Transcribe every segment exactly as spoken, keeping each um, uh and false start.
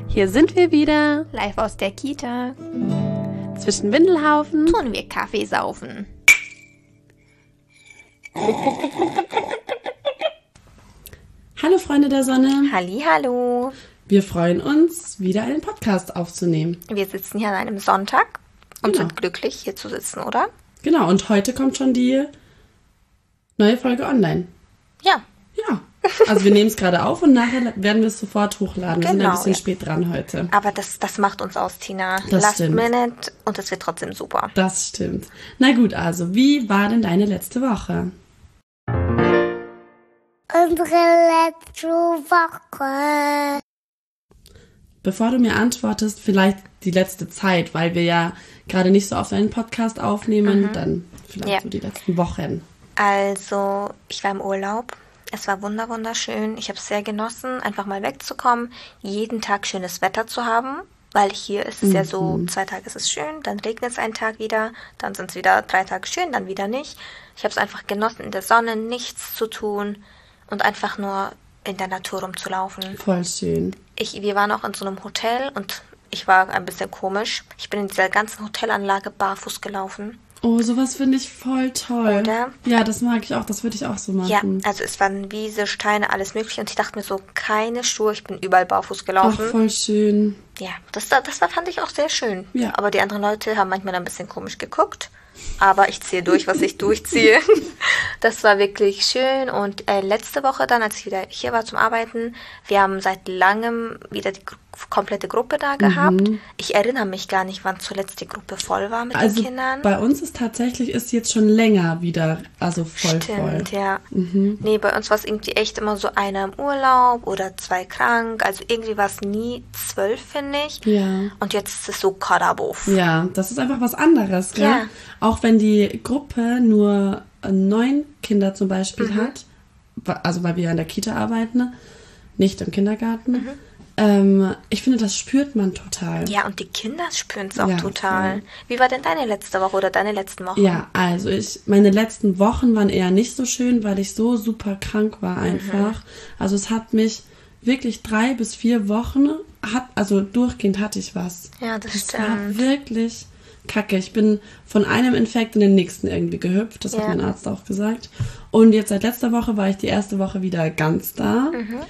Hier sind wir wieder, live aus der Kita. Zwischen Windelhaufen tun wir Kaffee saufen. Hallo Freunde der Sonne. Hallihallo. Wir freuen uns, wieder einen Podcast aufzunehmen. Wir sitzen hier an einem Sonntag und Genau. sind glücklich, hier zu sitzen, oder? Genau, und heute kommt schon die neue Folge online. Ja. Ja, also wir nehmen es gerade auf und nachher werden wir es sofort hochladen. Wir sind Genau, ein bisschen ja. spät dran heute. Aber das, das macht uns aus, Tina. Das Last stimmt. Minute und es wird trotzdem super. Das stimmt. Na gut, also, wie war denn deine letzte Woche? Unsere letzte Woche. Bevor du mir antwortest, vielleicht die letzte Zeit, weil wir ja gerade nicht so oft einen Podcast aufnehmen, Mhm. dann vielleicht Ja. so die letzten Wochen. Also, ich war im Urlaub. Es war wunder wunderschön. Ich habe es sehr genossen, einfach mal wegzukommen, jeden Tag schönes Wetter zu haben, weil hier ist es ja so, zwei Tage ist es schön, dann regnet es einen Tag wieder, dann sind es wieder drei Tage schön, dann wieder nicht. Ich habe es einfach genossen, in der Sonne nichts zu tun und einfach nur in der Natur rumzulaufen. Voll schön. Ich, wir waren auch in so einem Hotel und ich war ein bisschen komisch. Ich bin in dieser ganzen Hotelanlage barfuß gelaufen. Oh, sowas finde ich voll toll. Oder? Ja, das mag ich auch, das würde ich auch so Ja, machen. also es waren Wiese, Steine, alles mögliche. Und ich dachte mir so, keine Schuhe, ich bin überall barfuß Ach, gelaufen. voll schön. Ja, das, da- das war, fand ich auch sehr schön. Ja. Aber die anderen Leute haben manchmal ein bisschen komisch geguckt. Aber ich ziehe durch, was ich durchziehe. Das war wirklich schön. Und äh, letzte Woche dann, als ich wieder hier war zum Arbeiten, wir haben seit langem wieder die gr- komplette Gruppe da gehabt. Ich erinnere mich gar nicht, wann zuletzt die Gruppe voll war mit Also den Kindern. bei uns ist tatsächlich, ist jetzt schon länger wieder, also voll Stimmt, voll. ja. Nee, bei uns war es irgendwie echt immer so einer im Urlaub oder zwei krank. Also irgendwie war es nie zwölf, finde ich. Ja. Und jetzt ist es so Karabuff. Ja, das ist einfach was anderes, gell? Ja. Auch wenn die Gruppe nur äh, neun Kinder zum Beispiel Mhm. hat, wa- also weil wir ja in der Kita arbeiten, ne? Nicht im Kindergarten. Mhm. Ähm, ich finde, das spürt man total. Ja, und die Kinder spüren es auch Ja, total. voll. Wie war denn deine letzte Woche oder deine letzten Wochen? Ja, also ich, meine letzten Wochen waren eher nicht so schön, weil ich so super krank war einfach. Also es hat mich wirklich drei bis vier Wochen, hat, also durchgehend hatte ich was. Ja, das Das war stimmt. wirklich kacke. Ich bin von einem Infekt in den nächsten irgendwie gehüpft. Das hat Ja. mein Arzt auch gesagt. Und jetzt seit letzter Woche war ich die erste Woche wieder ganz da. Mhm.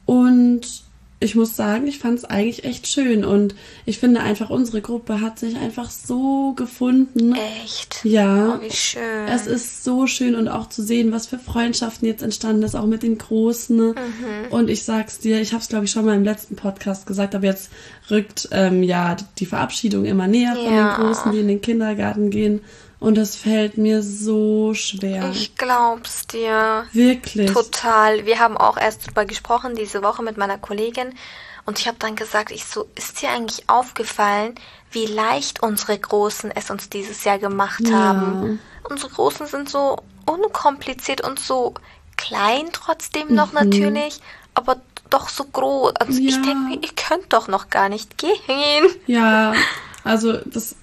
Und ich muss sagen, ich fand es eigentlich echt schön. Und ich finde einfach, unsere Gruppe hat sich einfach so gefunden. Echt? Ja. Oh, wie schön. Es ist so schön und auch zu sehen, was für Freundschaften jetzt entstanden ist, auch mit den Großen. Ne? Mhm. Und ich sag's dir, ich habe es glaube ich schon mal im letzten Podcast gesagt, aber jetzt rückt ähm, ja die Verabschiedung immer näher von Ja. den Großen, die in den Kindergarten gehen. Und das fällt mir so schwer. Ich glaub's dir. Wirklich. Total. Wir haben auch erst drüber gesprochen diese Woche mit meiner Kollegin und ich habe dann gesagt, ich so, ist dir eigentlich aufgefallen, wie leicht unsere Großen es uns dieses Jahr gemacht Ja. haben? Unsere Großen sind so unkompliziert und so klein trotzdem noch natürlich, aber doch so groß. Also ich Ja. denke mir, ihr könnt doch noch gar nicht gehen. Ja, also das...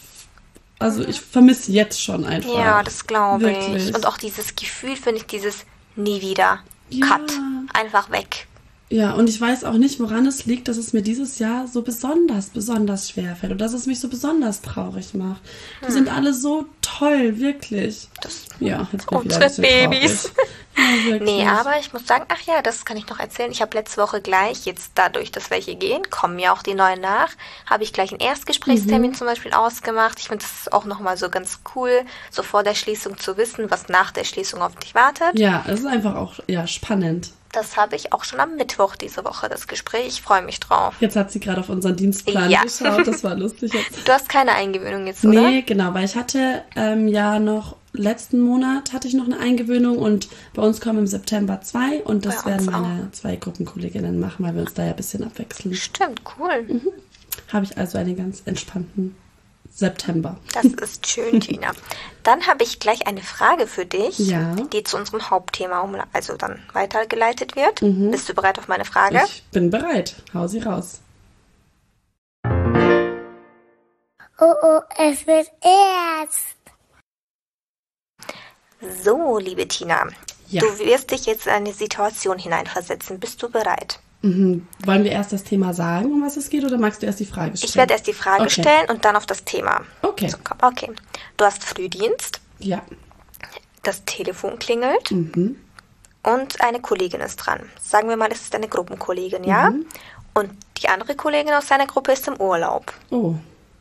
Also ich vermisse jetzt schon einfach. Ja, das glaube Wirklich. ich. Und auch dieses Gefühl, finde ich, dieses nie wieder. Ja. Cut. Einfach weg. Ja, und ich weiß auch nicht, woran es liegt, dass es mir dieses Jahr so besonders, besonders schwer fällt und dass es mich so besonders traurig macht. Die sind alle so toll, wirklich. Das Ja, jetzt bin ich wieder Unsere ein bisschen Babys. traurig. Ja, wirklich. Nee, aber ich muss sagen, ach ja, das kann ich noch erzählen. Ich habe letzte Woche gleich, jetzt dadurch, dass welche gehen, kommen ja auch die neuen nach, habe ich gleich einen Erstgesprächstermin zum Beispiel ausgemacht. Ich finde, das ist auch nochmal so ganz cool, so vor der Schließung zu wissen, was nach der Schließung auf dich wartet. Ja, es ist einfach auch ja, spannend. Das habe ich auch schon am Mittwoch diese Woche, das Gespräch. Ich freue mich drauf. Jetzt hat sie gerade auf unseren Dienstplan Ja. geschaut, das war lustig jetzt. Du hast keine Eingewöhnung jetzt, oder? Nee, genau, weil ich hatte ähm, ja noch, letzten Monat hatte ich noch eine Eingewöhnung und bei uns kommen im September zwei und das Bei uns werden meine zwei Gruppenkolleginnen machen, weil wir uns da ja ein bisschen abwechseln. Stimmt, cool. Habe ich also einen ganz entspannten September. Das ist schön, Tina. Dann habe ich gleich eine Frage für dich, Ja. die zu unserem Hauptthema um, also dann weitergeleitet wird. Bist du bereit auf meine Frage? Ich bin bereit. Hau sie raus. Oh oh, es wird ernst. So, liebe Tina, Ja. du wirst dich jetzt in eine Situation hineinversetzen. Bist du bereit? Mhm. Wollen wir erst das Thema sagen, um was es geht, oder magst du erst die Frage stellen? Ich werde erst die Frage okay. stellen und dann auf das Thema. Okay. So, okay. Du hast Frühdienst. Ja. Das Telefon klingelt. Mhm. Und eine Kollegin ist dran. Sagen wir mal, es ist eine Gruppenkollegin, ja? Mhm. Und die andere Kollegin aus seiner Gruppe ist im Urlaub. Oh.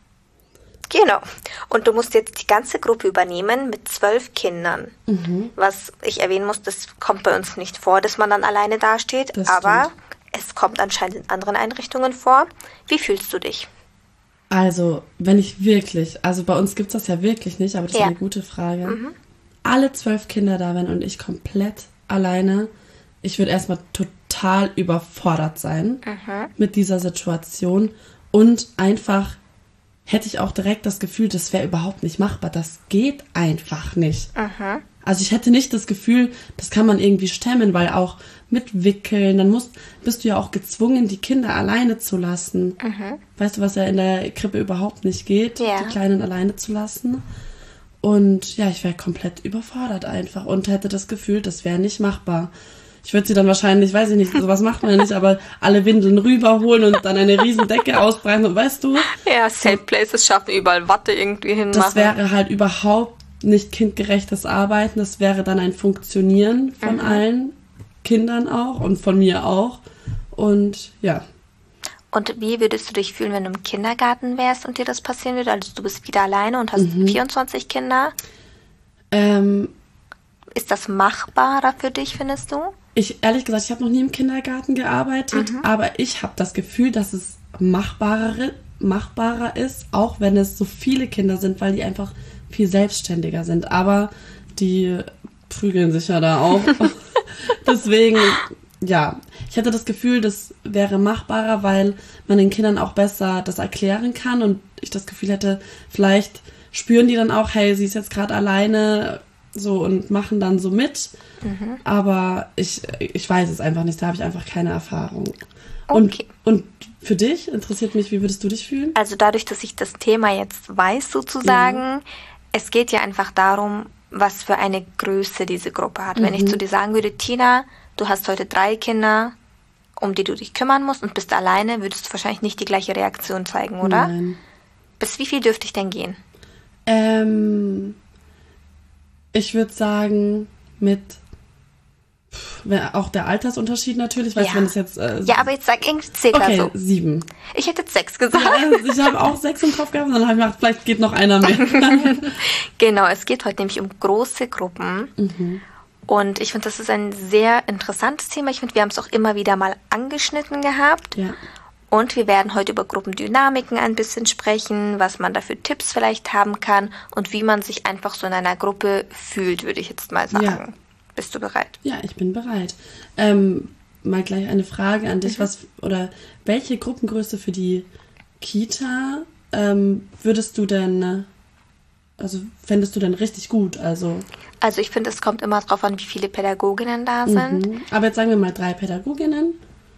Genau. Und du musst jetzt die ganze Gruppe übernehmen mit zwölf Kindern. Mhm. Was ich erwähnen muss, das kommt bei uns nicht vor, dass man dann alleine dasteht. Das aber stimmt. es kommt anscheinend in anderen Einrichtungen vor. Wie fühlst du dich? Also, wenn ich wirklich, also bei uns gibt es das ja wirklich nicht, aber das Ja. ist eine gute Frage. Mhm. Alle zwölf Kinder da wären und ich komplett alleine, ich würde erstmal total überfordert sein Mhm. mit dieser Situation und einfach hätte ich auch direkt das Gefühl, das wäre überhaupt nicht machbar. Das geht einfach nicht. Mhm. Also ich hätte nicht das Gefühl, das kann man irgendwie stemmen, weil auch mit Wickeln, dann musst, bist du ja auch gezwungen, die Kinder alleine zu lassen. Mhm. Weißt du, was ja in der Krippe überhaupt nicht geht, Ja. die Kleinen alleine zu lassen. Und ja, ich wäre komplett überfordert einfach und hätte das Gefühl, das wäre nicht machbar. Ich würde sie dann wahrscheinlich, weiß ich nicht, sowas macht man ja nicht, aber alle Windeln rüberholen und dann eine riesen Decke ausbreiten und weißt du, Ja, Safe Places schaffen, überall Watte irgendwie hinmachen. das wäre halt überhaupt nicht kindgerechtes Arbeiten. Das wäre dann ein Funktionieren von Mhm. allen Kindern auch und von mir auch. Und ja, Und wie würdest du dich fühlen, wenn du im Kindergarten wärst und dir das passieren würde? Also du bist wieder alleine und hast Mhm. vierundzwanzig Kinder. ähm, Ist das machbarer für dich, findest du? ich, ehrlich gesagt, ich habe noch nie im Kindergarten gearbeitet, aber ich habe das Gefühl, dass es machbarer, machbarer ist, auch wenn es so viele Kinder sind, weil die einfach viel selbstständiger sind. Aber die prügeln sich ja da auch. Deswegen, ja, ich hätte das Gefühl, das wäre machbarer, weil man den Kindern auch besser das erklären kann und ich das Gefühl hätte, vielleicht spüren die dann auch, hey, sie ist jetzt gerade alleine, so, und machen dann so mit. Mhm. Aber ich, ich weiß es einfach nicht, da habe ich einfach keine Erfahrung. Okay. Und, und für dich interessiert mich, wie würdest du dich fühlen? Also dadurch, dass ich das Thema jetzt weiß sozusagen, es geht ja einfach darum, was für eine Größe diese Gruppe hat. Wenn ich zu dir sagen würde, Tina, du hast heute drei Kinder, um die du dich kümmern musst und bist alleine, würdest du wahrscheinlich nicht die gleiche Reaktion zeigen, oder? Nein. Bis wie viel dürfte ich denn gehen? Ähm, ich würde sagen, mit pff, wär auch der Altersunterschied natürlich, weißt du, Ja. wenn es jetzt... Äh, Ja, aber jetzt sag irgendwie circa okay, so. sieben. Ich hätte jetzt sechs gesagt. Ja, also ich habe auch sechs im Kopf gehabt und dann habe ich gedacht, vielleicht geht noch einer mehr. Genau, es geht heute nämlich um große Gruppen. Und ich finde, das ist ein sehr interessantes Thema. Ich finde, wir haben es auch immer wieder mal angeschnitten gehabt. Ja. Und wir werden heute über Gruppendynamiken ein bisschen sprechen, was man da für Tipps vielleicht haben kann und wie man sich einfach so in einer Gruppe fühlt, würde ich jetzt mal sagen. Ja. Bist du bereit? Ja, ich bin bereit. Ähm, mal gleich eine Frage an dich. Mhm. Was oder welche Gruppengröße für die Kita ähm, würdest du denn, also fändest du denn richtig gut? Also, Also ich finde, es kommt immer darauf an, wie viele Pädagoginnen da sind. mhm. Aber jetzt sagen wir mal drei Pädagoginnen.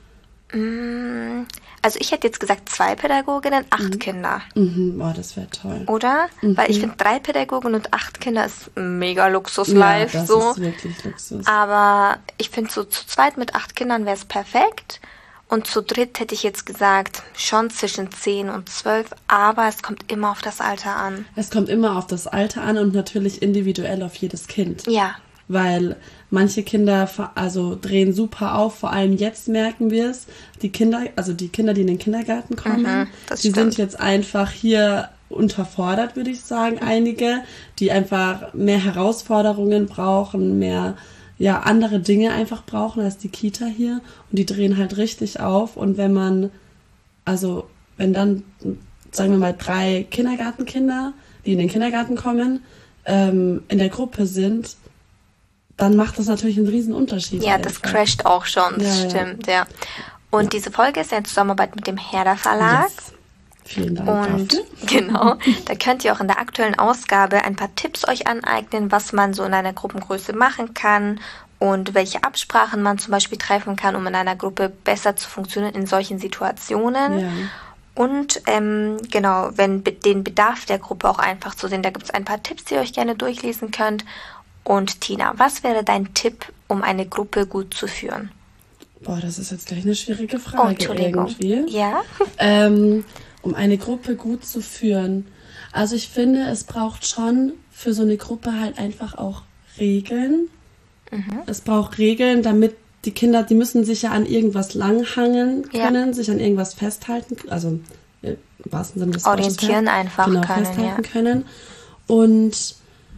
Also ich hätte jetzt gesagt zwei Pädagoginnen, acht Kinder, Mhm. Oh, das wäre toll. oder? Weil ich finde, drei Pädagogen und acht Kinder ist mega Luxus live. ja, das so. ist wirklich Luxus. Aber ich finde, so zu zweit mit acht Kindern wäre es perfekt. Und zu dritt hätte ich jetzt gesagt, schon zwischen zehn und zwölf. Aber es kommt immer auf das Alter an. Es kommt immer auf das Alter an und natürlich individuell auf jedes Kind. Ja, Weil manche Kinder ver- also drehen super auf, vor allem jetzt merken wir es. Die Kinder, also die Kinder, die in den Kindergarten kommen, Mhm, das die stimmt. sind jetzt einfach hier unterfordert, würde ich sagen, einige, die einfach mehr Herausforderungen brauchen, mehr ja andere Dinge einfach brauchen als die Kita hier und die drehen halt richtig auf und wenn man, also wenn dann, sagen wir mal, drei Kindergartenkinder, die in den Kindergarten kommen, ähm, in der Gruppe sind, dann macht das natürlich einen riesen Unterschied. ja, das einfach. crasht auch schon, das Ja, ja. stimmt, ja. Und diese Folge ist ja in Zusammenarbeit mit dem Herder Verlag. Yes. Vielen Dank Und dafür. genau, da könnt ihr auch in der aktuellen Ausgabe ein paar Tipps euch aneignen, was man so in einer Gruppengröße machen kann und welche Absprachen man zum Beispiel treffen kann, um in einer Gruppe besser zu funktionieren in solchen Situationen. Ja. Und ähm, genau, wenn be- den Bedarf der Gruppe auch einfach zu sehen, da gibt es ein paar Tipps, die ihr euch gerne durchlesen könnt. Und Tina, was wäre dein Tipp, um eine Gruppe gut zu führen? Boah, das ist jetzt gleich eine schwierige Oh, Frage Entschuldigung. irgendwie. Ja? Ähm, um eine Gruppe gut zu führen. Also ich finde, es braucht schon für so eine Gruppe halt einfach auch Regeln. Mhm. Es braucht Regeln, damit die Kinder, die müssen sich ja an irgendwas langhangen können, Ja. sich an irgendwas festhalten, also im wahrsten Sinne des Wortes Orientieren her, einfach genau, können, festhalten ja. können. Und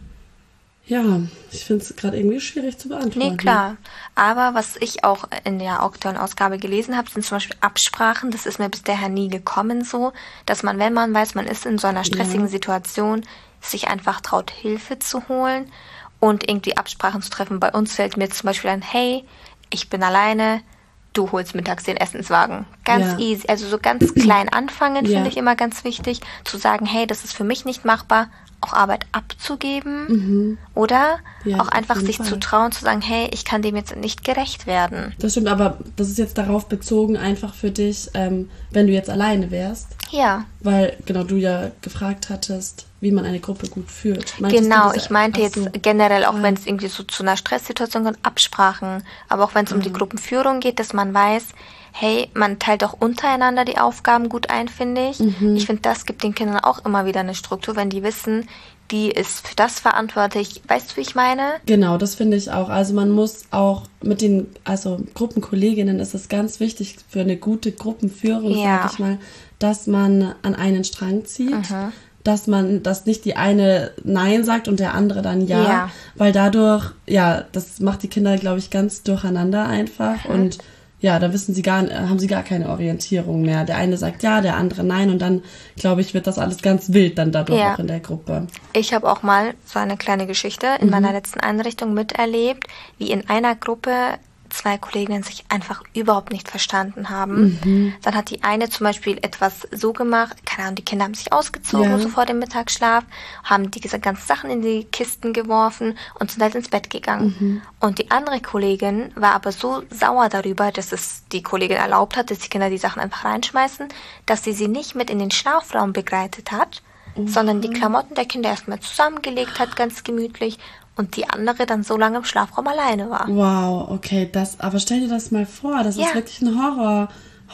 ja, ich finde es gerade irgendwie schwierig zu beantworten. Nee, klar. Aber was ich auch in der aktuellen Ausgabe gelesen habe, sind zum Beispiel Absprachen. Das ist mir bis dahin nie gekommen so, dass man, wenn man weiß, man ist in so einer stressigen Ja. Situation, sich einfach traut, Hilfe zu holen und irgendwie Absprachen zu treffen. Bei uns fällt mir zum Beispiel ein, hey, ich bin alleine, du holst mittags den Essenswagen. Ganz Ja. easy. Also so ganz klein anfangen, Ja. finde ich immer ganz wichtig. Zu sagen, hey, das ist für mich nicht machbar, auch Arbeit abzugeben. Oder Ja, auch auf einfach jeden sich Fall. zu trauen, zu sagen, hey, ich kann dem jetzt nicht gerecht werden. Das stimmt, aber das ist jetzt darauf bezogen, einfach für dich, ähm, wenn du jetzt alleine wärst. Ja, Weil, genau, du ja gefragt hattest, wie man eine Gruppe gut führt. Meintest du genau. diese- Ich meinte ach jetzt so. generell, auch Ah. wenn es irgendwie so zu einer Stresssituation kommt, Absprachen. Aber auch wenn es um die Gruppenführung geht, dass man weiß, hey, man teilt auch untereinander die Aufgaben gut ein, finde ich. Mhm. Ich finde, das gibt den Kindern auch immer wieder eine Struktur, wenn die wissen, die ist für das verantwortlich. Weißt du, wie ich meine? Genau, das finde ich auch. Also man muss auch mit den, also Gruppenkolleginnen ist es ganz wichtig für eine gute Gruppenführung, Ja. sag ich mal, dass man an einen Strang zieht. Mhm. Dass man, dass nicht die eine Nein sagt und der andere dann Ja, Ja. weil dadurch, ja, das macht die Kinder, glaube ich, ganz durcheinander einfach Mhm. und ja, da wissen sie gar, haben sie gar keine Orientierung mehr. Der eine sagt Ja, der andere Nein und dann, glaube ich, wird das alles ganz wild dann dadurch Ja. auch in der Gruppe. Ich habe auch mal so eine kleine Geschichte in meiner letzten Einrichtung miterlebt, wie in einer Gruppe zwei Kolleginnen sich einfach überhaupt nicht verstanden haben. Dann hat die eine zum Beispiel etwas so gemacht, keine Ahnung, die Kinder haben sich ausgezogen, Ja. so vor dem Mittagsschlaf, haben die ganzen Sachen in die Kisten geworfen und sind halt ins Bett gegangen. Und die andere Kollegin war aber so sauer darüber, dass es die Kollegin erlaubt hat, dass die Kinder die Sachen einfach reinschmeißen, dass sie sie nicht mit in den Schlafraum begleitet hat, sondern die Klamotten der Kinder erstmal zusammengelegt hat, ganz gemütlich, und die andere dann so lange im Schlafraum alleine war. Wow, okay, das, aber stell dir das mal vor, das Ja. ist wirklich ein Horror,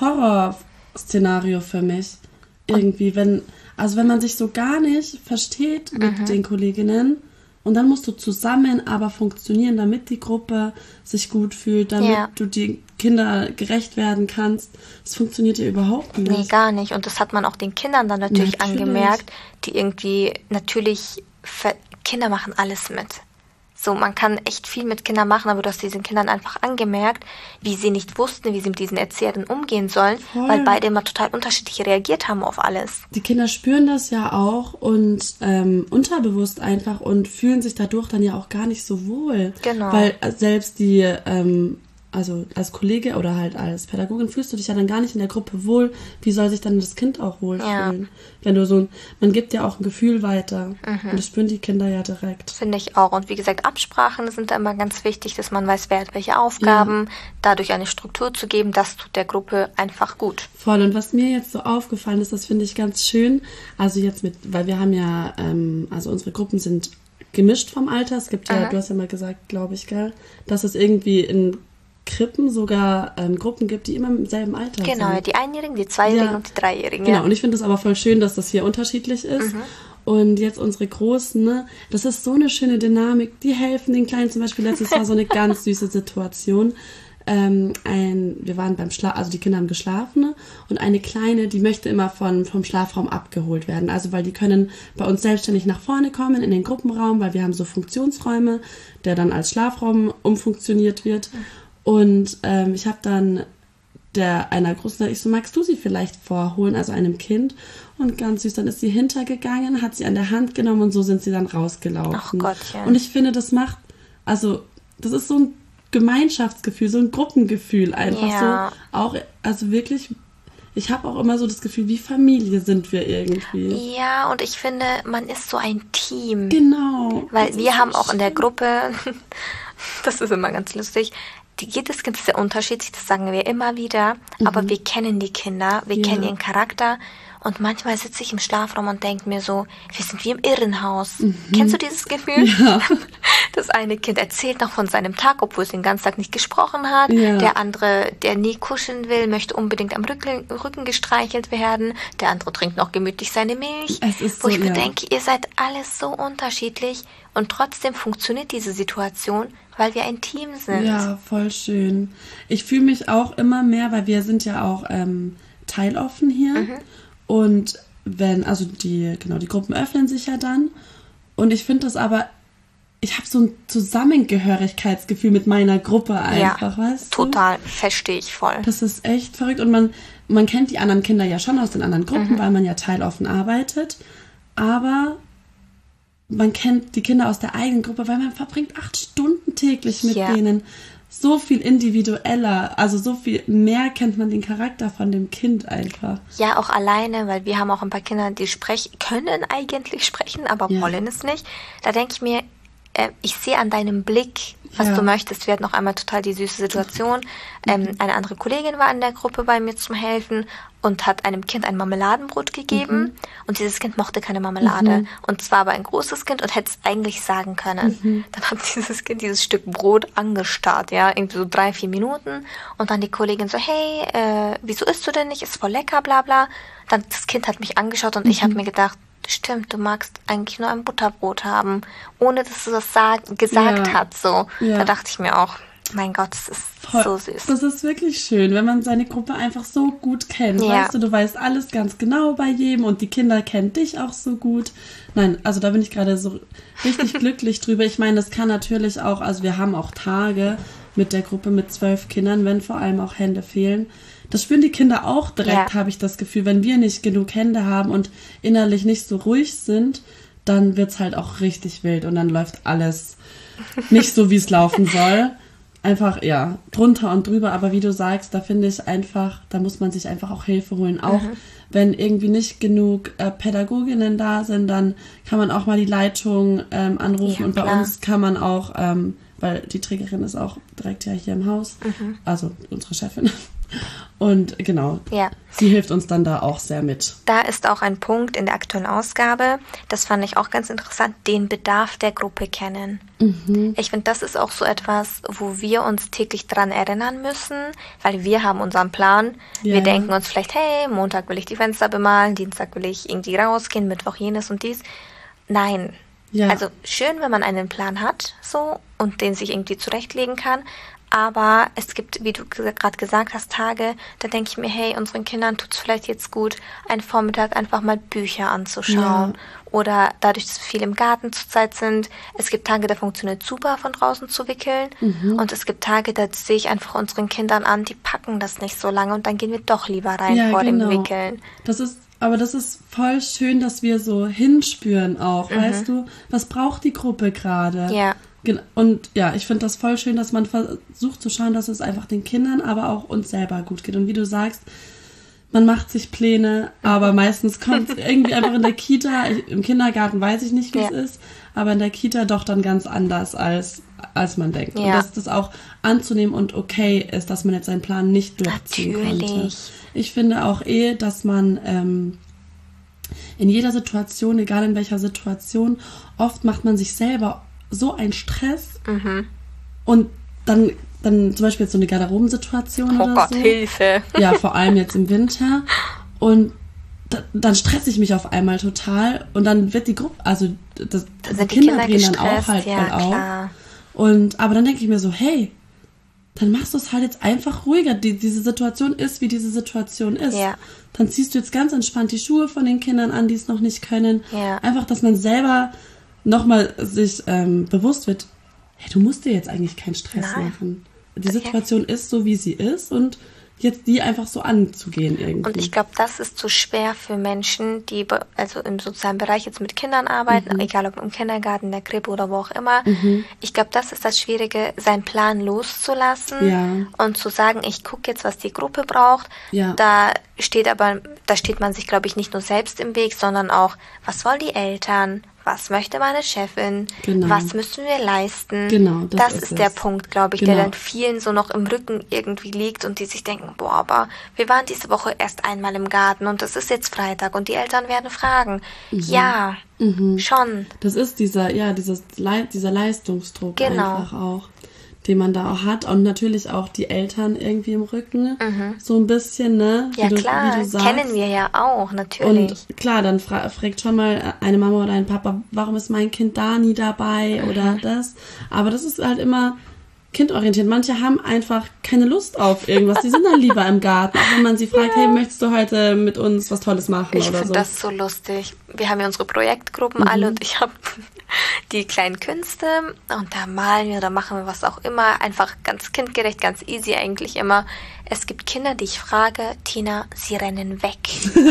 Horror-Szenario für mich. Irgendwie, wenn, also wenn man sich so gar nicht versteht mit den Kolleginnen und dann musst du zusammen aber funktionieren, damit die Gruppe sich gut fühlt, damit Ja. du die Kinder gerecht werden kannst. Das funktioniert ja überhaupt nicht. Nee, gar nicht. Und das hat man auch den Kindern dann natürlich, Natürlich. angemerkt, die irgendwie natürlich, ver- Kinder machen alles mit. So, man kann echt viel mit Kindern machen, aber du hast diesen Kindern einfach angemerkt, wie sie nicht wussten, wie sie mit diesen Erzieherinnen umgehen sollen, Voll. weil beide immer total unterschiedlich reagiert haben auf alles. Die Kinder spüren das ja auch und ähm, unterbewusst einfach und fühlen sich dadurch dann ja auch gar nicht so wohl. Genau. Weil äh, selbst die, ähm, also als Kollege oder halt als Pädagogin fühlst du dich ja dann gar nicht in der Gruppe wohl. Wie soll sich dann das Kind auch wohlfühlen? Wenn du so, ein- man gibt ja auch ein Gefühl weiter und das spüren die Kinder ja direkt. Finde ich auch. Und wie gesagt, Absprachen sind da immer ganz wichtig, dass man weiß, wer hat welche Aufgaben, dadurch eine Struktur zu geben, das tut der Gruppe einfach gut. Voll. Und was mir jetzt so aufgefallen ist, das finde ich ganz schön. Also jetzt mit, weil wir haben ja, ähm, also unsere Gruppen sind gemischt vom Alter. Es gibt ja, Aha. du hast ja mal gesagt, glaube ich, gell, dass es irgendwie in Krippen sogar ähm, Gruppen gibt, die immer im selben Alter Genau, sind. die Einjährigen, die Zweijährigen Ja. und die Dreijährigen. Genau, ja. und ich finde es aber voll schön, dass das hier unterschiedlich ist. Mhm. Und jetzt unsere Großen, ne, das ist so eine schöne Dynamik. Die helfen den Kleinen. Zum Beispiel letztes Jahr so eine ganz süße Situation. Ähm, ein, wir waren beim Schlaf, also die Kinder haben geschlafen, ne? Und eine Kleine, die möchte immer von, vom Schlafraum abgeholt werden. Also weil die können bei uns selbstständig nach vorne kommen in den Gruppenraum, weil wir haben so Funktionsräume, der dann als Schlafraum umfunktioniert wird. Und ähm, ich habe dann der einer Großen, ich so, magst du sie vielleicht vorholen, also einem Kind? Und ganz süß, dann ist sie hintergegangen, hat sie an der Hand genommen und so sind sie dann rausgelaufen. Ach Gottchen. Und ich finde, das macht, also das ist so ein Gemeinschaftsgefühl, so ein Gruppengefühl einfach Ja. so. Auch, also wirklich, ich habe auch immer so das Gefühl, wie Familie sind wir irgendwie. Ja, und ich finde, man ist so ein Team. Genau. Weil Das wir ist haben so auch in der schön. Gruppe, das ist immer ganz lustig, die, jedes Kind ist sehr unterschiedlich, das sagen wir immer wieder, mhm. aber wir kennen die Kinder, wir ja. kennen ihren Charakter. Und manchmal sitze ich im Schlafraum und denke mir so, wir sind wie im Irrenhaus. Mhm. Kennst du dieses Gefühl? Ja. Das eine Kind erzählt noch von seinem Tag, obwohl es den ganzen Tag nicht gesprochen hat. Ja. Der andere, der nie kuscheln will, möchte unbedingt am Rücken, Rücken gestreichelt werden. Der andere trinkt noch gemütlich seine Milch. Es ist wo so, ich mir ja. denke, ihr seid alles so unterschiedlich. Und trotzdem funktioniert diese Situation, weil wir ein Team sind. Ja, voll schön. Ich fühle mich auch immer mehr, weil wir sind ja auch ähm, teiloffen hier. Mhm. Und wenn, also die, genau, die Gruppen öffnen sich ja dann. Und ich finde das aber, ich habe so ein Zusammengehörigkeitsgefühl mit meiner Gruppe einfach, ja, weißt du? Total, verstehe ich voll. Das ist echt verrückt. Und man, man kennt die anderen Kinder ja schon aus den anderen Gruppen, mhm. weil man ja teiloffen arbeitet. Aber man kennt die Kinder aus der eigenen Gruppe, weil man verbringt acht Stunden täglich mit ja. denen. So viel individueller, also so viel mehr kennt man den Charakter von dem Kind einfach. Ja, auch alleine, weil wir haben auch ein paar Kinder, die sprechen, können eigentlich sprechen, aber ja. wollen es nicht. Da denke ich mir, äh, ich sehe an deinem Blick, was ja. du möchtest. Wir hatten noch einmal total die süße Situation. Ähm, mhm. Eine andere Kollegin war in der Gruppe bei mir zum Helfen und hat einem Kind ein Marmeladenbrot gegeben. Mhm. Und dieses Kind mochte keine Marmelade. Mhm. Und zwar aber ein großes Kind und hätte es eigentlich sagen können. Mhm. Dann hat dieses Kind dieses Stück Brot angestarrt, ja, irgendwie so drei, vier Minuten. Und dann die Kollegin so, hey, äh, wieso isst du denn nicht? Ist voll lecker, bla bla. Dann das Kind hat mich angeschaut und mhm. ich habe mir gedacht, stimmt, du magst eigentlich nur ein Butterbrot haben, ohne dass du das sag- gesagt ja. hast. So. Ja. Da dachte ich mir auch, mein Gott, das ist Voll. so süß. Das ist wirklich schön, wenn man seine Gruppe einfach so gut kennt. Ja. Weißt du, du weißt alles ganz genau bei jedem und die Kinder kennen dich auch so gut. Nein, also da bin ich gerade so richtig glücklich drüber. Ich meine, das kann natürlich auch, also wir haben auch Tage mit der Gruppe mit zwölf Kindern, wenn vor allem auch Hände fehlen. Das spüren die Kinder auch direkt, ja. habe ich das Gefühl. Wenn wir nicht genug Hände haben und innerlich nicht so ruhig sind, dann wird's halt auch richtig wild und dann läuft alles nicht so, wie es laufen soll. Einfach, ja, drunter und drüber. Aber wie du sagst, da finde ich einfach, da muss man sich einfach auch Hilfe holen. Auch mhm. wenn irgendwie nicht genug äh, Pädagoginnen da sind, dann kann man auch mal die Leitung ähm, anrufen. Ja, und bei klar. uns kann man auch, ähm, weil die Trägerin ist auch direkt ja hier im Haus, mhm. also unsere Chefin. Und genau, ja. sie hilft uns dann da auch sehr mit. Da ist auch ein Punkt in der aktuellen Ausgabe, das fand ich auch ganz interessant, den Bedarf der Gruppe kennen. Mhm. Ich finde, das ist auch so etwas, wo wir uns täglich dran erinnern müssen, weil wir haben unseren Plan. Ja. Wir denken uns vielleicht, hey, Montag will ich die Fenster bemalen, Dienstag will ich irgendwie rausgehen, Mittwoch jenes und dies. Nein. Ja. Also schön, wenn man einen Plan hat so und den sich irgendwie zurechtlegen kann. Aber es gibt, wie du gerade gesagt hast, Tage, da denke ich mir, hey, unseren Kindern tut es vielleicht jetzt gut, einen Vormittag einfach mal Bücher anzuschauen. Ja. Oder dadurch, dass wir viel im Garten zurzeit sind. Es gibt Tage, da funktioniert super, von draußen zu wickeln. Mhm. Und es gibt Tage, da sehe ich einfach unseren Kindern an, die packen das nicht so lange und dann gehen wir doch lieber rein ja, vor genau. dem Wickeln. Das ist, aber das ist voll schön, dass wir so hinspüren auch, mhm. weißt du? Was braucht die Gruppe gerade? Ja. Und ja, ich finde das voll schön, dass man versucht zu schauen, dass es einfach den Kindern, aber auch uns selber gut geht. Und wie du sagst, man macht sich Pläne, aber meistens kommt es irgendwie einfach in der Kita, ich, im Kindergarten weiß ich nicht, wie es ja. ist, aber in der Kita doch dann ganz anders, als, als man denkt. Ja. Und dass das auch anzunehmen und okay ist, dass man jetzt seinen Plan nicht durchziehen Natürlich. konnte. Ich finde auch eh, dass man ähm, in jeder Situation, egal in welcher Situation, oft macht man sich selber so ein Stress mhm. und dann, dann zum Beispiel jetzt so eine Garderobensituation oh oder Gott, so. Hilfe. Ja, vor allem jetzt im Winter und da, dann stresse ich mich auf einmal total und dann wird die Gruppe, also das, da die Kinder drehen dann auch halt ja, voll klar. auf. Und, aber dann denke ich mir so, hey, dann machst du es halt jetzt einfach ruhiger. Die, diese Situation ist, wie diese Situation ist. Ja. Dann ziehst du jetzt ganz entspannt die Schuhe von den Kindern an, die es noch nicht können. Ja. Einfach, dass man selber nochmal sich ähm, bewusst wird, hey, du musst dir jetzt eigentlich keinen Stress Nein. machen. Die Situation okay. ist so, wie sie ist und jetzt die einfach so anzugehen irgendwie. Und ich glaube, das ist zu schwer für Menschen, die also im sozialen Bereich jetzt mit Kindern arbeiten, mhm. egal ob im Kindergarten, in der Krippe oder wo auch immer. Mhm. Ich glaube, das ist das Schwierige, seinen Plan loszulassen ja. und zu sagen, ich gucke jetzt, was die Gruppe braucht. Ja. Da steht aber, da steht man sich, glaube ich, nicht nur selbst im Weg, sondern auch, was wollen die Eltern? was möchte meine Chefin, Genau. was müssen wir leisten. Genau, das das ist ist es. der Punkt, glaube ich, Genau. der dann vielen so noch im Rücken irgendwie liegt und die sich denken, boah, aber wir waren diese Woche erst einmal im Garten und es ist jetzt Freitag und die Eltern werden fragen. Mhm. Ja, schon. Das ist dieser, ja, dieses, Le- dieser Leistungsdruck Genau. einfach auch, den man da auch hat. Und natürlich auch die Eltern irgendwie im Rücken. So ein bisschen, ne? Ja, wie du, klar, wie du sagst. kennen wir ja auch, natürlich. Und klar, dann fra- fragt schon mal eine Mama oder ein Papa, warum ist mein Kind da nie dabei oder das. Aber das ist halt immer kindorientiert. Manche haben einfach keine Lust auf irgendwas. Die sind dann lieber im Garten. Auch wenn man sie fragt, hey, möchtest du heute mit uns was Tolles machen Ich oder finde so. das so lustig. Wir haben ja unsere Projektgruppen alle und ich habe die kleinen Künste und da malen wir oder machen wir was auch immer. Einfach ganz kindgerecht, ganz easy eigentlich immer. Es gibt Kinder, die ich frage, Tina, sie rennen weg.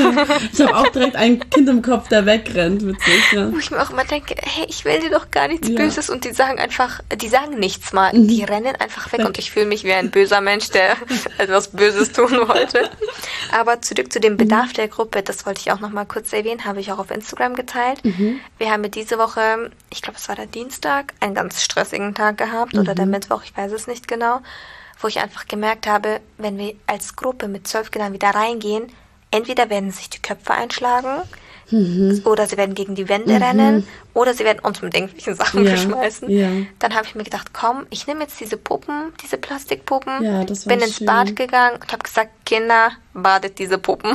Ich habe auch direkt ein Kind im Kopf, der wegrennt, witzig, ja. Wo ich mir auch immer denke, hey, ich will dir doch gar nichts Ja. Böses und die sagen einfach, die sagen nichts mal, die rennen einfach weg und ich fühle mich wie ein böser Mensch, der etwas Böses tun wollte. Aber zurück zu dem Bedarf der Gruppe, das wollte ich auch noch mal kurz erwähnen, habe ich auch auf Instagram geteilt. Wir haben mit diese Woche, ich glaube es war der Dienstag, einen ganz stressigen Tag gehabt oder der Mittwoch, ich weiß es nicht genau, wo ich einfach gemerkt habe, wenn wir als Gruppe mit zwölf Kindern wieder reingehen, entweder werden sich die Köpfe einschlagen oder sie werden gegen die Wände rennen oder sie werden uns mit irgendwelchen Sachen Ja, geschmeißen. ja. Dann habe ich mir gedacht, komm, ich nehme jetzt diese Puppen, diese Plastikpuppen, Ja, das war bin ins schön. Bad gegangen und habe gesagt, Kinder, badet diese Puppen.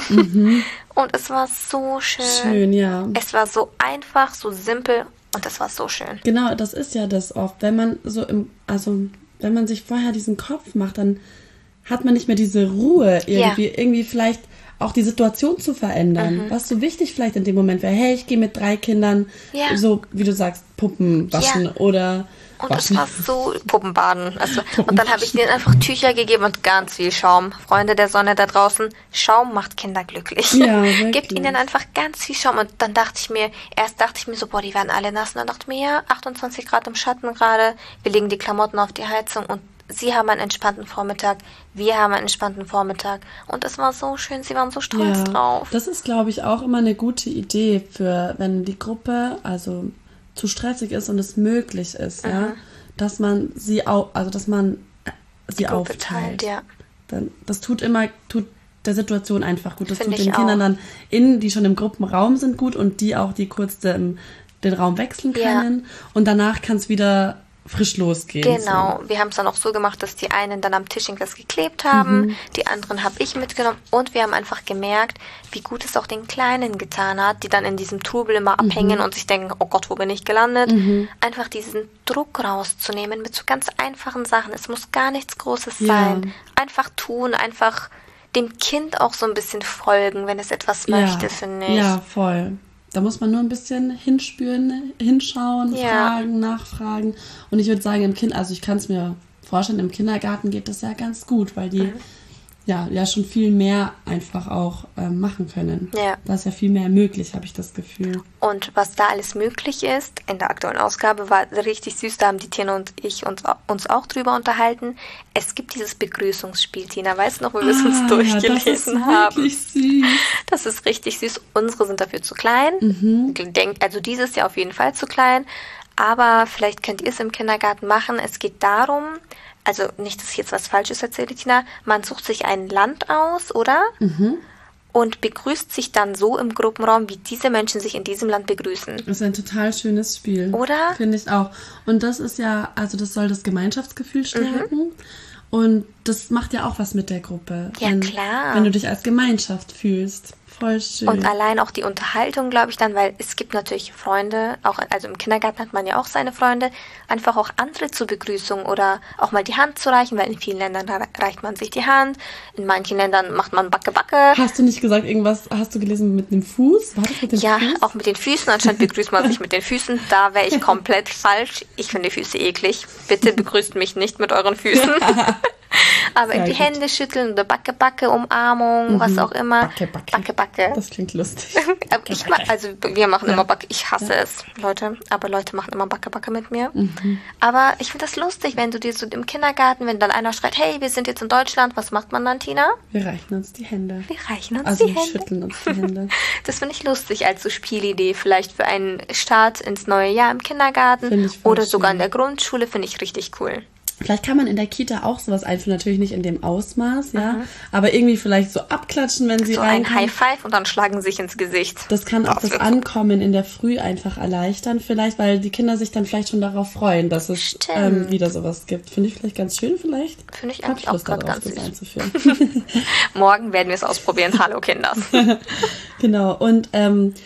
Und es war so schön. Schön, ja. Es war so einfach, so simpel und es war so schön. Genau, das ist ja das oft. Wenn man so im, also wenn man sich vorher diesen Kopf macht, dann hat man nicht mehr diese Ruhe irgendwie, Ja. irgendwie vielleicht auch die Situation zu verändern. Was so wichtig vielleicht in dem Moment wäre, hey, ich gehe mit drei Kindern, Ja. so wie du sagst, Puppen waschen Ja. oder Und waschen. es war so Puppenbaden. Also, und dann habe ich denen einfach Tücher gegeben und ganz viel Schaum. Freunde der Sonne da draußen, Schaum macht Kinder glücklich. Ja, wirklich. Gebt ihnen einfach ganz viel Schaum. Und dann dachte ich mir, erst dachte ich mir so, boah, die werden alle nass. Und dann dachte ich mir, ja, achtundzwanzig Grad im Schatten gerade. Wir legen die Klamotten auf die Heizung und sie haben einen entspannten Vormittag. Wir haben einen entspannten Vormittag. Und es war so schön. Sie waren so stolz Ja, drauf. das ist, glaube ich, auch immer eine gute Idee für, wenn die Gruppe also zu stressig ist und es möglich ist, ja, dass man sie auch, also dass man äh, sie Die Gruppe aufteilt. teilt, ja. Dann, das tut immer, tut der Situation einfach gut. Das Finde tut ich den Kindern auch. dann in, die schon im Gruppenraum sind, gut und die auch, die kurz den, den Raum wechseln Ja. können. Und danach kann es wieder frisch losgehen. Genau, wir haben es dann auch so gemacht, dass die einen dann am Tisch irgendwas geklebt haben, die anderen habe ich mitgenommen und wir haben einfach gemerkt, wie gut es auch den Kleinen getan hat, die dann in diesem Trubel immer abhängen und sich denken, oh Gott, wo bin ich gelandet? Einfach diesen Druck rauszunehmen mit so ganz einfachen Sachen. Es muss gar nichts Großes Ja. sein. Einfach tun, einfach dem Kind auch so ein bisschen folgen, wenn es etwas Ja. möchte, finde ich. Ja, voll. Da muss man nur ein bisschen hinspüren, hinschauen, Ja. fragen, nachfragen. Und ich würde sagen, im Kind, also ich kann es mir vorstellen, im Kindergarten geht das ja ganz gut, weil die Mhm. ja, ja schon viel mehr einfach auch ähm, machen können. Ja. Da ist ja viel mehr möglich, habe ich das Gefühl. Und was da alles möglich ist, in der aktuellen Ausgabe war richtig süß, da haben die Tina und ich uns, uns auch drüber unterhalten. Es gibt dieses Begrüßungsspiel, Tina, weißt du noch, wo wir es uns Ah, durchgelesen ja, das ist haben? wirklich süß. Das ist richtig süß. Unsere sind dafür zu klein. Mhm. Denk, also dieses Jahr auf jeden Fall zu klein. Aber vielleicht könnt ihr es im Kindergarten machen. Es geht darum, also nicht, dass ich jetzt was Falsches erzähle, Tina, man sucht sich ein Land aus, oder? Mhm. Und begrüßt sich dann so im Gruppenraum, wie diese Menschen sich in diesem Land begrüßen. Das ist ein total schönes Spiel. Oder? Finde ich auch. Und das ist ja, also das soll das Gemeinschaftsgefühl Mhm. stärken. Und das macht ja auch was mit der Gruppe. Ja, wenn, klar. Wenn du dich als Gemeinschaft fühlst. Voll schön. Und allein auch die Unterhaltung, glaube ich dann, weil es gibt natürlich Freunde, auch also im Kindergarten hat man ja auch seine Freunde, einfach auch andere zur Begrüßung oder auch mal die Hand zu reichen, weil in vielen Ländern reicht man sich die Hand, in manchen Ländern macht man Backe Backe. Hast du nicht gesagt, irgendwas, hast du gelesen mit dem Fuß? War das mit dem Ja, Fuß? auch mit den Füßen, anscheinend begrüßt man sich mit den Füßen, da wäre ich komplett falsch. Ich finde die Füße eklig. Bitte begrüßt mich nicht mit euren Füßen. Aber Sehr irgendwie gut. Hände schütteln oder Backe, Backe, Umarmung, was auch immer. Backe, Backe. Backe, Backe. Das klingt lustig. Aber ich mach, also wir machen Ja. immer Backe. Ich hasse es, Leute. Aber Leute machen immer Backe, Backe mit mir. Aber ich finde das lustig, wenn du dir so im Kindergarten, wenn dann einer schreit, hey, wir sind jetzt in Deutschland, was macht man dann, Tina? Wir reichen uns die Hände. Wir reichen uns Also die wir Hände. schütteln uns die Hände. Das finde ich lustig als so Spielidee, vielleicht für einen Start ins neue Jahr im Kindergarten Finde ich voll oder sogar schön. in der Grundschule, finde ich richtig cool. Vielleicht kann man in der Kita auch sowas einführen, natürlich nicht in dem Ausmaß, ja, aber irgendwie vielleicht so abklatschen, wenn sie So ein reinkommen. High Five und dann schlagen sie sich ins Gesicht. Das kann auch das Ankommen in der Früh einfach erleichtern, vielleicht, weil die Kinder sich dann vielleicht schon darauf freuen, dass es Stimmt. ähm, wieder sowas gibt. Finde ich vielleicht ganz schön, vielleicht. Finde ich Hab eigentlich auch Lust gerade darauf, ganz das süß. einzuführen. Morgen werden wir es ausprobieren. Hallo Kinders. Genau, und ähm,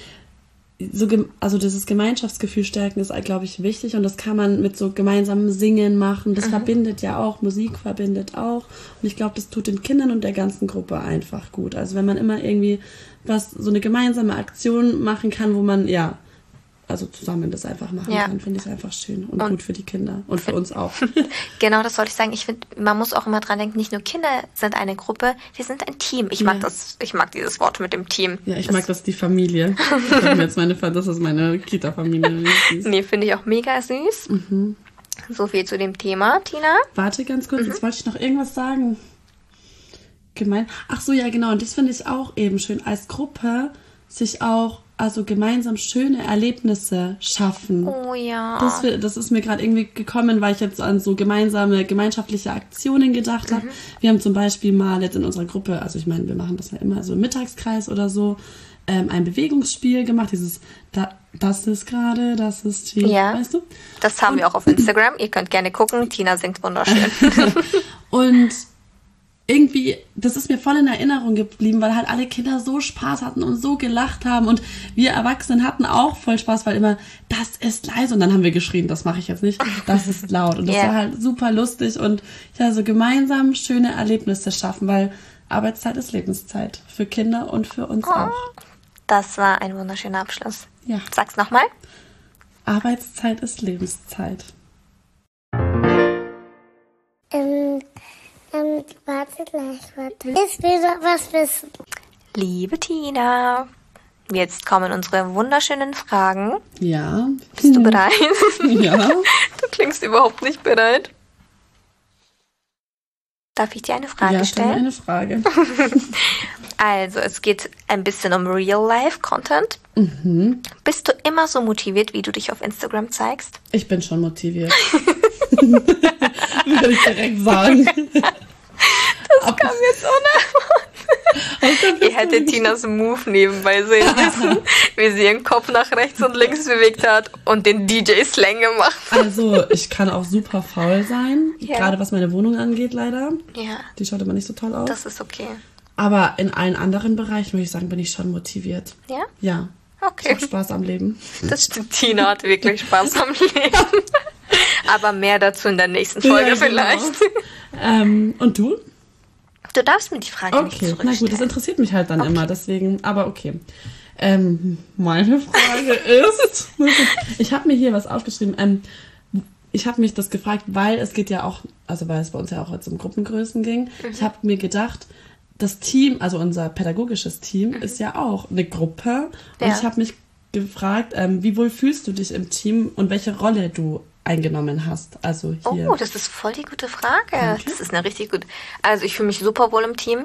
so gem- also dieses Gemeinschaftsgefühl stärken ist, glaube ich, wichtig und das kann man mit so gemeinsamem Singen machen. Das verbindet ja auch, Musik verbindet auch und ich glaube, das tut den Kindern und der ganzen Gruppe einfach gut. Also wenn man immer irgendwie was, so eine gemeinsame Aktion machen kann, wo man, ja, also zusammen das einfach machen Ja. kann, finde ich es einfach schön und, Und- gut für die Kinder und für uns auch. Genau, das wollte ich sagen. Ich finde, man muss auch immer dran denken, nicht nur Kinder sind eine Gruppe, wir sind ein Team. Ich mag Ja. das, ich mag dieses Wort mit dem Team. Ja, ich das, mag das, die Familie. Ich hab mir jetzt meine, das ist meine Kita-Familie. Nee, finde ich auch mega süß. Mhm. So viel zu dem Thema, Tina. Warte ganz kurz, jetzt wollte ich noch irgendwas sagen. Gemein. Ach so, ja, genau. Und das finde ich auch eben schön, als Gruppe sich auch also gemeinsam schöne Erlebnisse schaffen. Oh ja. Das, fi- das ist mir gerade irgendwie gekommen, weil ich jetzt an so gemeinsame gemeinschaftliche Aktionen gedacht habe. Wir haben zum Beispiel mal jetzt in unserer Gruppe, also ich meine, wir machen das ja immer so im Mittagskreis oder so, ähm, ein Bewegungsspiel gemacht. Dieses, da, das ist gerade, das ist die, Ja. weißt du? Das haben wir auch auf Instagram. Ihr könnt gerne gucken. Tina singt wunderschön. Und irgendwie, das ist mir voll in Erinnerung geblieben, weil halt alle Kinder so Spaß hatten und so gelacht haben und wir Erwachsenen hatten auch voll Spaß, weil immer, das ist leise und dann haben wir geschrien, das mache ich jetzt nicht, das ist laut und das Yeah. war halt super lustig und ja, so gemeinsam schöne Erlebnisse schaffen, weil Arbeitszeit ist Lebenszeit für Kinder und für uns auch. Das war ein wunderschöner Abschluss. Ja, Sag's nochmal. Arbeitszeit ist Lebenszeit. Ähm, ähm, warte gleich, warte. Ich will noch was wissen. Liebe Tina, jetzt kommen unsere wunderschönen Fragen. Ja. Bist du bereit? Ja. Du klingst überhaupt nicht bereit. Darf ich dir eine Frage Ja, stell mir stellen? eine Frage. Also, es geht ein bisschen um Real-Life-Content. Mhm. Bist du immer so motiviert, wie du dich auf Instagram zeigst? Ich bin schon motiviert. Würde ich direkt sagen. Das kam jetzt unerwartet. Ihr hättet Tinas Move nebenbei sehen müssen, wie sie ihren Kopf nach rechts und links bewegt hat und den D J-Slang gemacht. Also, ich kann auch super faul sein. Ja. Gerade was meine Wohnung angeht, leider. Ja, Die schaut immer nicht so toll aus. das ist okay. Aber in allen anderen Bereichen, würde ich sagen, bin ich schon motiviert. Ja? Ja. Ich Okay. habe Spaß am Leben. Das stimmt, Tina hat wirklich Spaß am Leben. Aber mehr dazu in der nächsten Folge Ja, genau. vielleicht. Ähm, und du? Du darfst mir die Frage nicht Okay, na zurückstellen. gut, das interessiert mich halt dann immer, deswegen, aber okay. Ähm, meine Frage ist, ich habe mir hier was aufgeschrieben, ähm, ich habe mich das gefragt, weil es geht ja auch, also weil es bei uns ja auch jetzt um Gruppengrößen ging, Mhm. ich habe mir gedacht, das Team, also unser pädagogisches Team, ist ja auch eine Gruppe und Mhm. Ja. ich habe mich gefragt, ähm, wie wohl fühlst du dich im Team und welche Rolle du eingenommen hast, also hier. Oh, das ist voll die gute Frage. Danke. Das ist eine richtig gute. Also ich fühle mich super wohl im Team.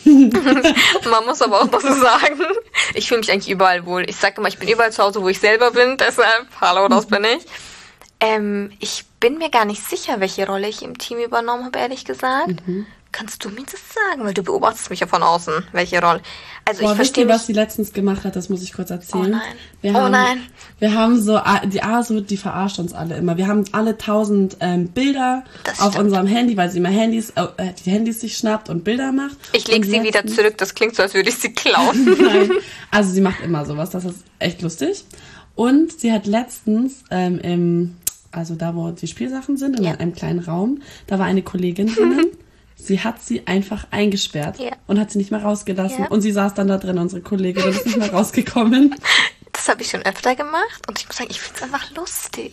Man muss aber auch dazu sagen, ich fühle mich eigentlich überall wohl. Ich sage immer, ich bin überall zu Hause, wo ich selber bin. Deshalb, hallo, das bin ich. Ähm, ich bin mir gar nicht sicher, welche Rolle ich im Team übernommen habe, ehrlich gesagt. Mhm. Kannst du mir das sagen? Weil du beobachtest mich ja von außen, welche Rolle. Also Boah, ich wisst verstehe ihr, mich. was sie letztens gemacht hat? Das muss ich kurz erzählen. Oh nein. Wir Oh haben, nein. Wir haben so, die ASO, die verarscht uns alle immer. Wir haben alle tausend ähm, Bilder Das auf stimmt. unserem Handy, weil sie immer Handys, äh, die Handys sich schnappt und Bilder macht. Ich lege Und sie wieder letztens- zurück. Das klingt so, als würde ich sie klauen. Nein. Also sie macht immer sowas. Das ist echt lustig. Und sie hat letztens ähm, im, also da, wo die Spielsachen sind, in Ja. einem kleinen Raum, da war eine Kollegin drinnen. Sie hat sie einfach eingesperrt Ja. und hat sie nicht mehr rausgelassen. Ja. Und sie saß dann da drin, unsere Kollegin, und ist nicht mehr rausgekommen. Das habe ich schon öfter gemacht und ich muss sagen, ich finde es einfach lustig.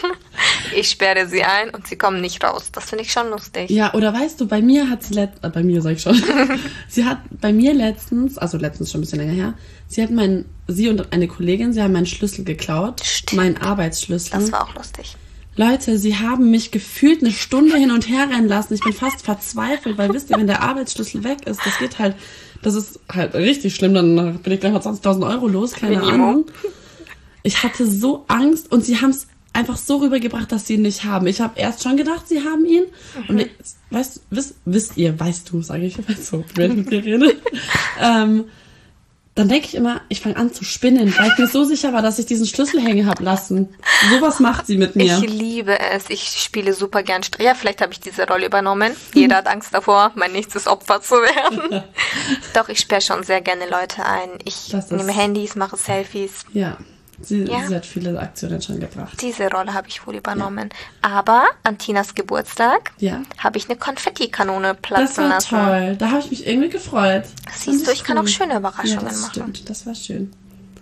Ich sperre sie ein und sie kommen nicht raus. Das finde ich schon lustig. Ja, oder weißt du, bei mir hat sie letzt, äh, bei mir sag ich schon, sie hat bei mir letztens, also letztens schon ein bisschen länger her, sie hat meinen, sie und eine Kollegin, sie haben meinen Schlüssel geklaut, Stimmt. meinen Arbeitsschlüssel. Das war auch lustig. Leute, sie haben mich gefühlt eine Stunde hin und her rennen lassen. Ich bin fast verzweifelt, weil wisst ihr, wenn der Arbeitsschlüssel weg ist, das geht halt, das ist halt richtig schlimm, dann bin ich gleich mal zwanzigtausend Euro los, keine Minimum. Ahnung. Ich hatte so Angst und sie haben es einfach so rübergebracht, dass sie ihn nicht haben. Ich habe erst schon gedacht, sie haben ihn. Mhm. Und ich, weißt, wisst, wisst ihr, weißt du, sage ich, weißt so, wenn ich mit dir rede. ähm, dann denke ich immer, ich fange an zu spinnen, weil ich mir so sicher war, dass ich diesen Schlüssel hängen habe lassen. Sowas macht sie mit mir. Ich liebe es. Ich spiele super gern. St- Ja, vielleicht habe ich diese Rolle übernommen. Jeder hat Angst davor, mein nächstes Opfer zu werden. Doch, ich sperre schon sehr gerne Leute ein. Ich Das ist- nehme Handys, mache Selfies. Ja, sie, Ja. sie hat viele Aktionen schon gebracht. Diese Rolle habe ich wohl übernommen. Aber an Tinas Geburtstag Ja. habe ich eine Konfettikanone Das platzen war lassen. toll. Da habe ich mich irgendwie gefreut. Siehst du, ich kann auch schöne Ja, Überraschungen das machen. stimmt. Das war schön.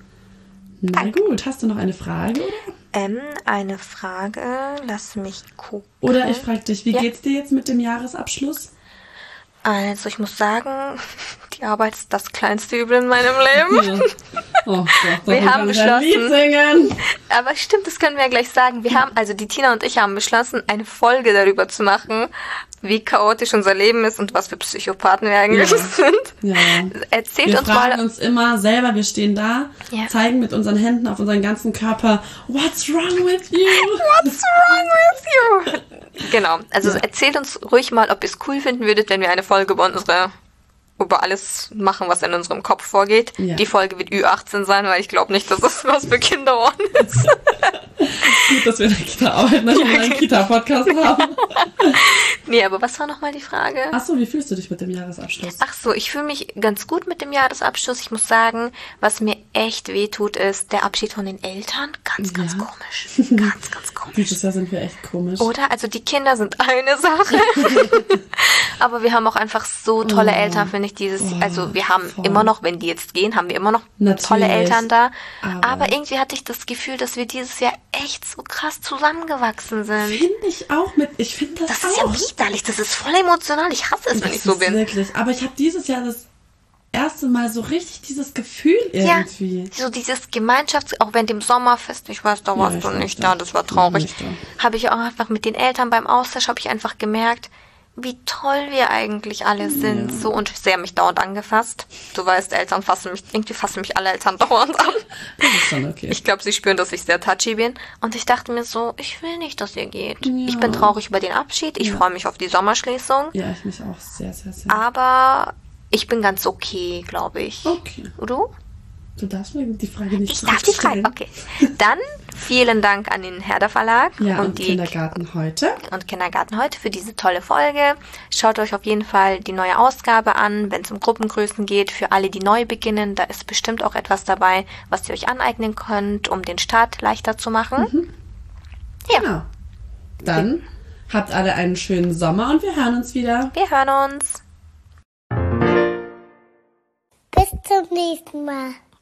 Na Danke. gut, hast du noch eine Frage? Oder, Ähm, eine Frage. Lass mich gucken. oder ich frage dich, wie Ja. geht's dir jetzt mit dem Jahresabschluss? Also, ich muss sagen, die Arbeit ist das kleinste Übel in meinem Leben. Ja. Oh Gott, Wir davon haben kann ich ein Lied beschlossen- singen. Aber stimmt, das können wir ja gleich sagen. Wir haben, also die Tina und ich haben beschlossen, eine Folge darüber zu machen, wie chaotisch unser Leben ist und was für Psychopathen wir eigentlich Ja. sind. Ja. Erzählt Wir uns fragen mal. uns immer selber, wir stehen da, Ja. zeigen mit unseren Händen auf unseren ganzen Körper, what's wrong with you? What's wrong with you? Genau, also Ja. erzählt uns ruhig mal, ob ihr es cool finden würdet, wenn wir eine Folge über unsere über alles machen, was in unserem Kopf vorgeht. Ja. Die Folge wird Ü achtzehn sein, weil ich glaube nicht, dass das was für Kinderohren ist. Gut, dass wir in der Kita arbeiten, dass wir einen Kita-Podcast haben. Nee, aber was war nochmal die Frage? Achso, wie fühlst du dich mit dem Jahresabschluss? Ach so, ich fühle mich ganz gut mit dem Jahresabschluss. Ich muss sagen, was mir echt wehtut, ist der Abschied von den Eltern. Ganz, ganz Ja. komisch. Ganz, ganz komisch. Dieses Jahr sind wir echt komisch. Oder? Also die Kinder sind eine Sache. Aber wir haben auch einfach so tolle Oh. Eltern, finde ich, dieses, Oh, also wir haben voll. immer noch, wenn die jetzt gehen, haben wir immer noch Natürlich. tolle Eltern da. Aber- Aber irgendwie hatte ich das Gefühl, dass wir dieses Jahr echt so krass zusammengewachsen sind. Finde ich auch mit, ich finde das, Das ist ja auch. widerlich, das ist voll emotional. Ich hasse es, wenn Das ich so ist bin. Wirklich, aber ich habe dieses Jahr das erste Mal so richtig dieses Gefühl irgendwie. Ja, so dieses Gemeinschafts-, auch während dem Sommerfest, ich weiß, da warst ich du war nicht da. da, das war Ich war traurig. nicht da. Habe ich auch einfach mit den Eltern beim Austausch, habe ich einfach gemerkt, wie toll wir eigentlich alle sind. So, und sie haben mich dauernd angefasst. Du weißt, Eltern fassen mich, irgendwie fassen mich alle Eltern dauernd an. Das ist schon okay. Ich glaube, sie spüren, dass ich sehr touchy bin. Und ich dachte mir so, ich will nicht, dass ihr geht. Ja. Ich bin traurig über den Abschied, ich freue mich auf die Sommerschließung. ja, ich mich auch sehr, sehr, sehr. Aber ich bin ganz okay, glaube ich. Okay. Und du? Du darfst mir die Frage nicht Ich darf die Frage. zurückstellen. Okay. Dann vielen Dank an den Herder Verlag Ja, und, und die Kindergarten heute. und Kindergarten heute für diese tolle Folge. Schaut euch auf jeden Fall die neue Ausgabe an, wenn es um Gruppengrößen geht. Für alle, die neu beginnen, da ist bestimmt auch etwas dabei, was ihr euch aneignen könnt, um den Start leichter zu machen. Ja, Genau. Dann habt alle einen schönen Sommer und wir hören uns wieder. wir hören uns. Bis zum nächsten Mal.